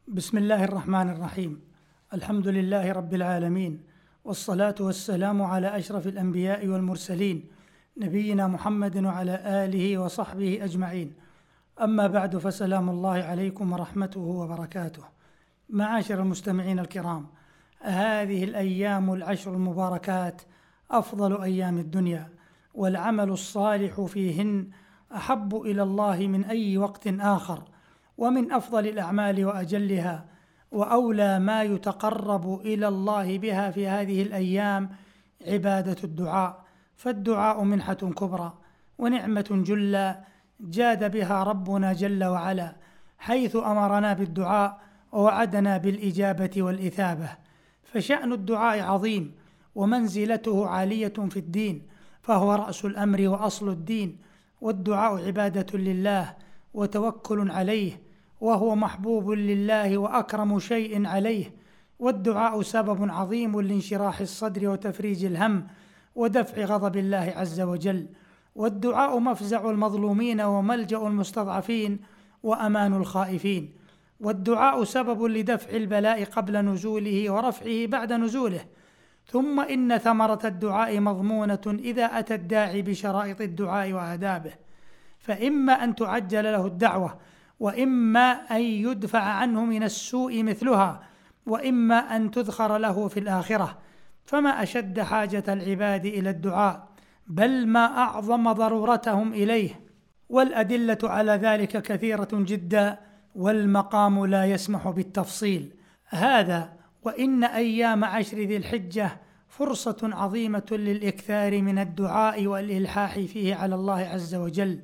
بسم الله الرحمن الرحيم. الحمد لله رب العالمين، والصلاة والسلام على أشرف الأنبياء والمرسلين نبينا محمد وعلى آله وصحبه أجمعين. أما بعد، فسلام الله عليكم ورحمته وبركاته. معاشر المستمعين الكرام، هذه الأيام العشر المباركات أفضل أيام الدنيا، والعمل الصالح فيهن أحب إلى الله من أي وقت آخر، ومن أفضل الأعمال وأجلها، وأولى ما يتقرب إلى الله بها في هذه الأيام عبادة الدعاء، فالدعاء منحة كبرى ونعمة جلة جاد بها ربنا جل وعلا، حيث أمرنا بالدعاء ووعدنا بالإجابة والإثابة. فشأن الدعاء عظيم، ومنزلته عالية في الدين، فهو رأس الأمر وأصل الدين. والدعاء عبادة لله وتوكل عليه، وهو محبوب لله وأكرم شيء عليه. والدعاء سبب عظيم لانشراح الصدر وتفريج الهم ودفع غضب الله عز وجل. والدعاء مفزع المظلومين وملجأ المستضعفين وأمان الخائفين. والدعاء سبب لدفع البلاء قبل نزوله ورفعه بعد نزوله. ثم إن ثمرة الدعاء مضمونة إذا أتى الداعي بشرائط الدعاء وآدابه، فإما أن تعجل له الدعوة، وإما أن يدفع عنه من السوء مثلها، وإما أن تذخر له في الآخرة. فما أشد حاجة العباد إلى الدعاء، بل ما أعظم ضرورتهم إليه، والأدلة على ذلك كثيرة جدا، والمقام لا يسمح بالتفصيل. هذا وإن أيام عشر ذي الحجة فرصة عظيمة للإكثار من الدعاء والإلحاح فيه على الله عز وجل،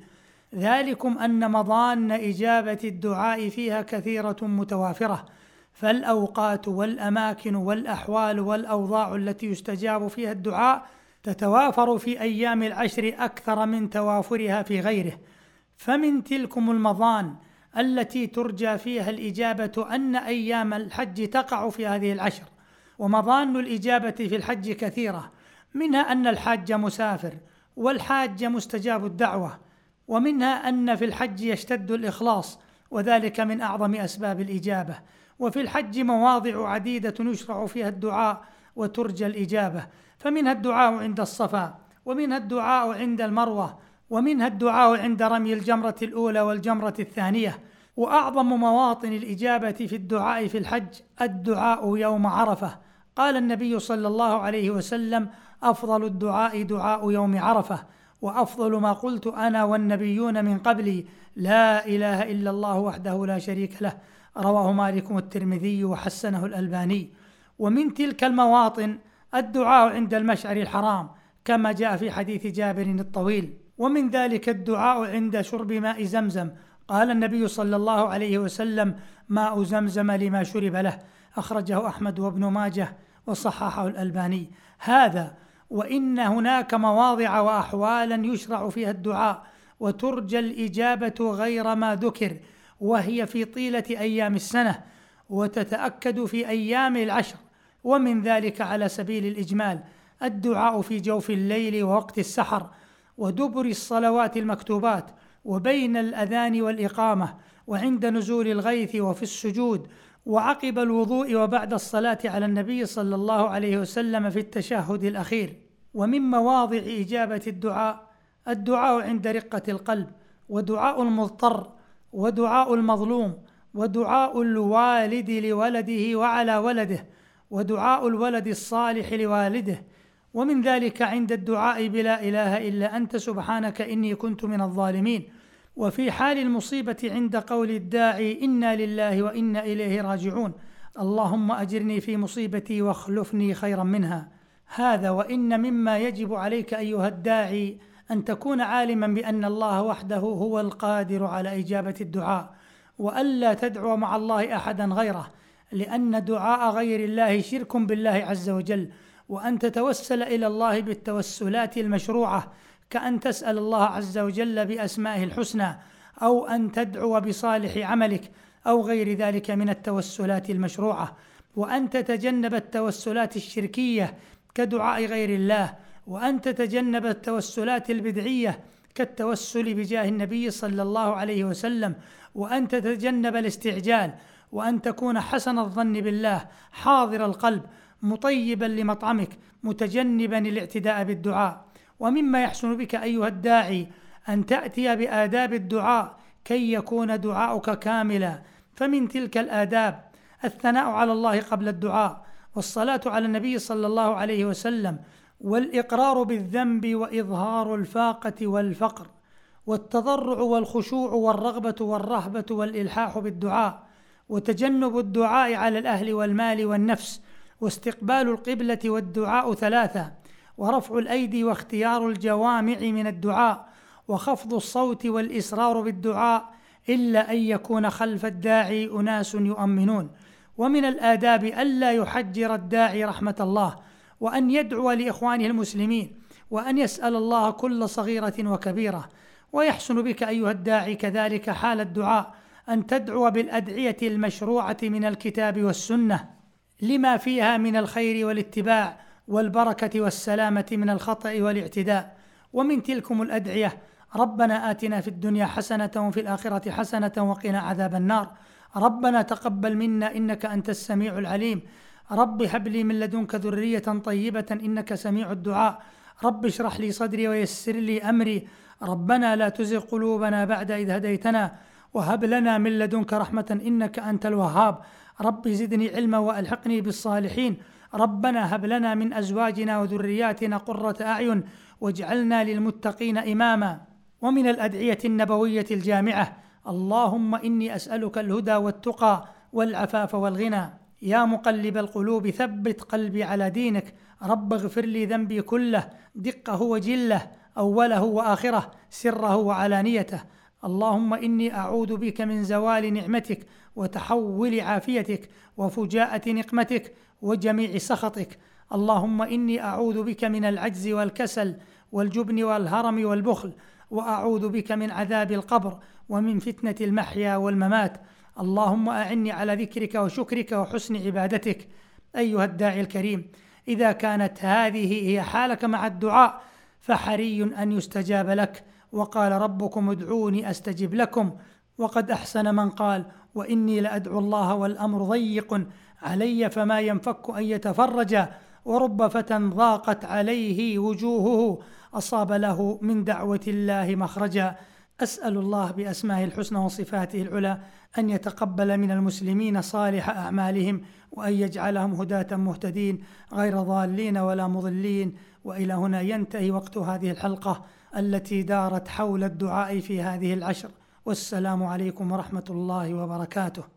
ذلكم أن مظان إجابة الدعاء فيها كثيرة متوافرة، فالأوقات والأماكن والأحوال والأوضاع التي يستجاب فيها الدعاء تتوافر في أيام العشر أكثر من توافرها في غيره. فمن تلكم المظان التي ترجى فيها الإجابة أن أيام الحج تقع في هذه العشر. ومظان الإجابة في الحج كثيرة، منها أن الحاج مسافر، والحاج مستجاب الدعوة، ومنها أن في الحج يشتد الإخلاص، وذلك من أعظم أسباب الإجابة. وفي الحج مواضع عديدة يشرع فيها الدعاء وترجى الإجابة، فمنها الدعاء عند الصفا، ومنها الدعاء عند المروة، ومنها الدعاء عند رمي الجمرة الأولى والجمرة الثانية. وأعظم مواطن الإجابة في الدعاء في الحج الدعاء يوم عرفة. قال النبي صلى الله عليه وسلم: أفضل الدعاء دعاء يوم عرفة، وأفضل ما قلت أنا والنبيون من قبلي لا إله إلا الله وحده لا شريك له. رواه مالك والترمذي وحسنه الألباني. ومن تلك المواطن الدعاء عند المشعر الحرام، كما جاء في حديث جابر الطويل. ومن ذلك الدعاء عند شرب ماء زمزم. قال النبي صلى الله عليه وسلم: ماء زمزم لما شرب له. أخرجه أحمد وابن ماجه وصححه الألباني. هذا وإن هناك مواضع وأحوالا يشرع فيها الدعاء وترجى الإجابة غير ما ذكر، وهي في طيلة أيام السنة، وتتأكد في أيام العشر. ومن ذلك على سبيل الإجمال الدعاء في جوف الليل ووقت السحر، ودبر الصلوات المكتوبات، وبين الأذان والإقامة، وعند نزول الغيث، وفي السجود، وعقب الوضوء، وبعد الصلاة على النبي صلى الله عليه وسلم في التشهد الأخير. ومن مواضع إجابة الدعاء عند رقة القلب، ودعاء المضطر، ودعاء المظلوم، ودعاء الوالد لولده وعلى ولده، ودعاء الولد الصالح لوالده. ومن ذلك عند الدعاء بلا إله إلا أنت سبحانك إني كنت من الظالمين. وفي حال المصيبة عند قول الداعي: إنا لله وإنا إليه راجعون، اللهم أجرني في مصيبتي واخلفني خيرا منها. هذا وإن مما يجب عليك أيها الداعي أن تكون عالما بأن الله وحده هو القادر على إجابة الدعاء، وألا تدعو مع الله أحدا غيره، لأن دعاء غير الله شرك بالله عز وجل. وأن تتوسل إلى الله بالتوسلات المشروعة، كأن تسأل الله عز وجل بأسمائه الحسنى، أو أن تدعو بصالح عملك، أو غير ذلك من التوسلات المشروعة. وأن تتجنب التوسلات الشركية كدعاء غير الله، وأن تتجنب التوسلات البدعية كالتوسل بجاه النبي صلى الله عليه وسلم، وأن تتجنب الاستعجال، وأن تكون حسن الظن بالله، حاضر القلب، مطيبا لمطعمك، متجنبا الاعتداء بالدعاء. ومما يحسن بك أيها الداعي أن تأتي بآداب الدعاء كي يكون دعاؤك كاملا. فمن تلك الآداب الثناء على الله قبل الدعاء، والصلاة على النبي صلى الله عليه وسلم، والإقرار بالذنب وإظهار الفاقة والفقر، والتضرع والخشوع والرغبة والرهبة والإلحاح بالدعاء، وتجنب الدعاء على الأهل والمال والنفس، واستقبال القبلة والدعاء 3، ورفع الأيدي واختيار الجوامع من الدعاء، وخفض الصوت والإسرار بالدعاء إلا أن يكون خلف الداعي أناس يؤمنون. ومن الآداب ألا يحجر الداعي رحمة الله، وأن يدعو لإخوانه المسلمين، وأن يسأل الله كل صغيرة وكبيرة. ويحسن بك أيها الداعي كذلك حال الدعاء أن تدعو بالأدعية المشروعة من الكتاب والسنة لما فيها من الخير والاتباع والبركة والسلامة من الخطأ والاعتداء. ومن تلكم الأدعية: ربنا آتنا في الدنيا حسنة وفي الآخرة حسنة وقنا عذاب النار، ربنا تقبل منا إنك أنت السميع العليم، رب هب لي من لدنك ذرية طيبة إنك سميع الدعاء، رب اشرح لي صدري ويسر لي أمري، ربنا لا تزغ قلوبنا بعد إذ هديتنا وهب لنا من لدنك رحمة إنك أنت الوهاب، رب زدني علما وألحقني بالصالحين، ربنا هب لنا من أزواجنا وذرياتنا قرة أعين واجعلنا للمتقين إماما. ومن الأدعية النبوية الجامعة: اللهم إني أسألك الهدى والتقى والعفاف والغنى، يا مقلب القلوب ثبت قلبي على دينك، رب اغفر لي ذنبي كله دقه وجله، أوله وآخره، سره وعلانيته. اللهم إني أعوذ بك من زوال نعمتك وتحول عافيتك وفجاءة نقمتك وجميع سخطك. اللهم إني أعوذ بك من العجز والكسل والجبن والهرم والبخل، وأعوذ بك من عذاب القبر ومن فتنة المحيا والممات. اللهم أعني على ذكرك وشكرك وحسن عبادتك. أيها الداعي الكريم، إذا كانت هذه هي حالك مع الدعاء فحري أن يستجاب لك، وقال ربكم ادعوني أستجب لكم. وقد أحسن من قال: وإني لأدعو الله والأمر ضيق علي فما ينفك أن يتفرج، ورب فتى ضاقت عليه وجوهه أصاب له من دعوة الله مخرجا. أسأل الله بأسمائه الحسنى وصفاته العلى أن يتقبل من المسلمين صالح أعمالهم، وأن يجعلهم هداة مهتدين غير ضالين ولا مضلين. وإلى هنا ينتهي وقت هذه الحلقة التي دارت حول الدعاء في هذه العشر، والسلام عليكم ورحمة الله وبركاته.